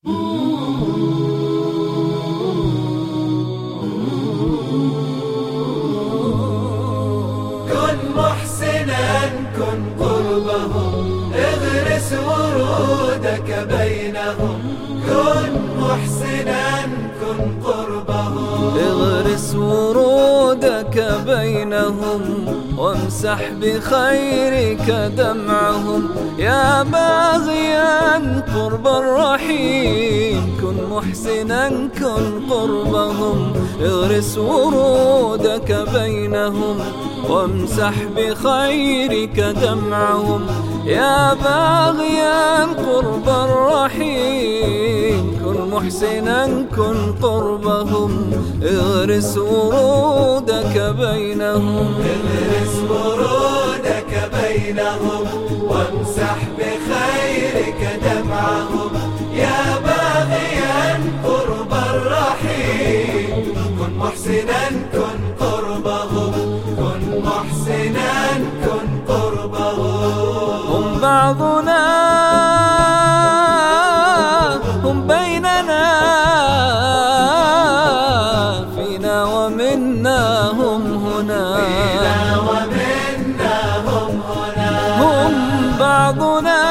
كن محسنا كن قربهم، اغرس ورودك بينهم. كن محسنا كن قربهم، اغرس ورودك بينهم، وامسح بخيرك دمعهم. يا باغيا قرب الرحيم، كن محسنا كن قربهم. اغرس ورودك بينهم، وامسح بخيرك دمعهم. يا باغيا قرب الرحيم، كن محسنا كن قربهم. اغرس ورودك بينهم، اغرس ورودك بينهم، وامسح بخيرك دمعهم. يا باغيا قرب الرحيم، كن محسنا كن قربهم. كن محسنا كن قربهم. هم بعضنا هم بيننا، فينا ومنا هم هنا. فينا ومنا هم هنا. هم بعضنا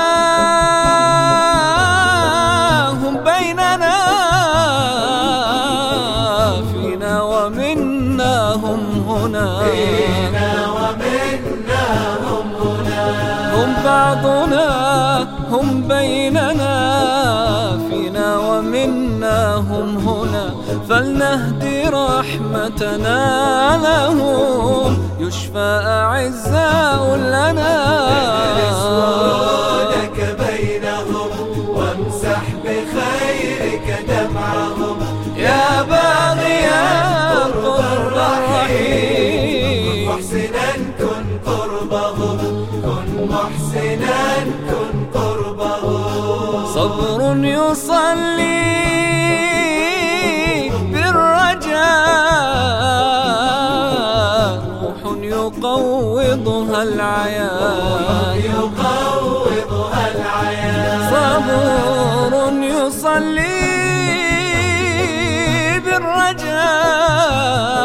هم بيننا، فينا ومنا هم هنا. فينا ومنا هم هنا. هم بعضنا هم بيننا، فينا ومنا هم هنا. فلنهدي رحمتنا لهم، يشفى أعزاء لنا. اغرس ورودك بينهم، وامسح بخيرك دمعهم. يا باغيا قرب الرحيم، كن محسنا كن قربهم. كن محسنا كن قربهم. صبر يصلي بالرجاء، روح يقوضها العيان. يقوضها العيان. صبر يصلي بالرجاء،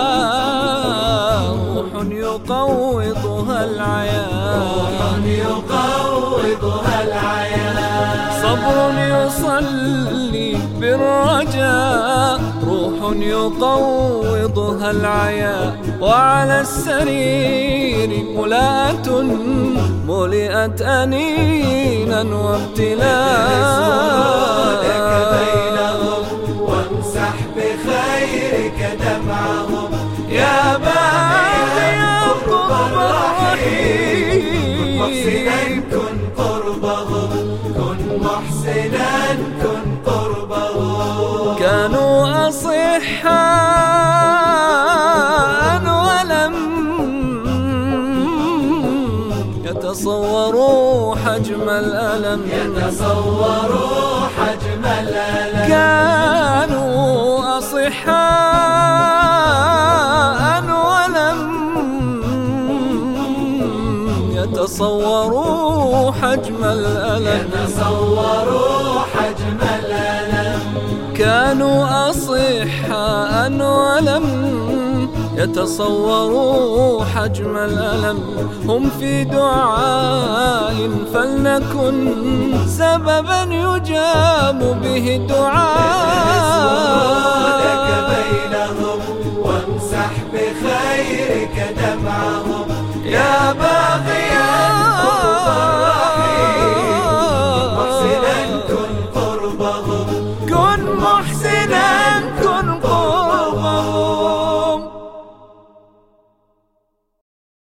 روح يقوضها العيان. يقوضها العيان. صبر يصلي بالرجاء، روح يقوضها العيا. وعلى السرير ملاءة ملئت أنينا وابتلاء. وامسح بخيرك دمعهم. يا باغيا قرب الرحيم، كن محسنا كن قربهم. كن محسنا كن قربهم. كانوا أصحاء ولم يتصوروا حجم الألم. يتصوروا حجم الألم. كانوا أصحاء ولم يتصوروا حجم الألم. يتصوروا حجم الألم. كانوا أصحاء ولم يتصوروا حجم الألم. هم في دعاء فلنكن سببا يجاب به الدعاء. بينهم، وامسح بخيرك دمعهم. يا باغي